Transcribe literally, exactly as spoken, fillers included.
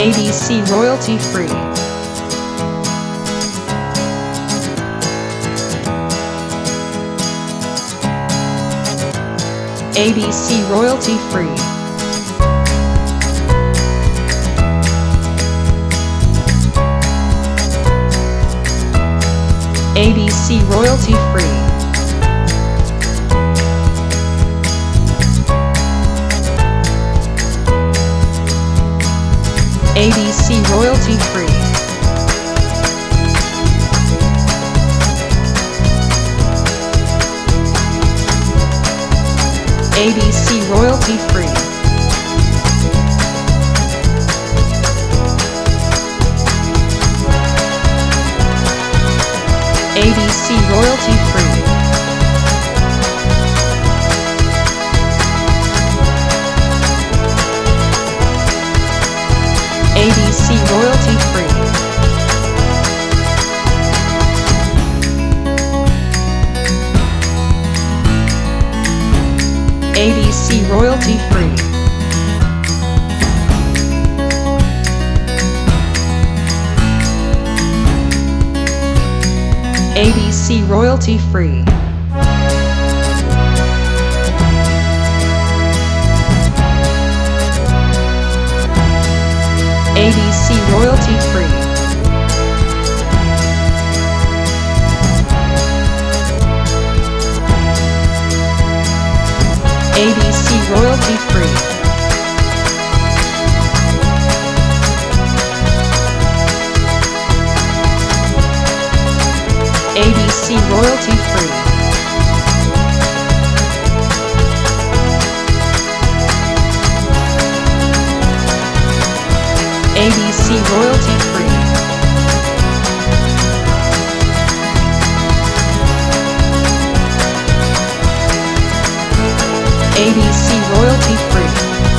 A B C royalty free. A B C royalty free. A B C royalty free. A B C royalty free. A B C royalty free. A B C royalty free. A B C royalty free. A B C royalty free. A B C royalty free. A B C royalty free. A B C royalty free. A B C royalty free. A B C royalty free. A B C royalty free.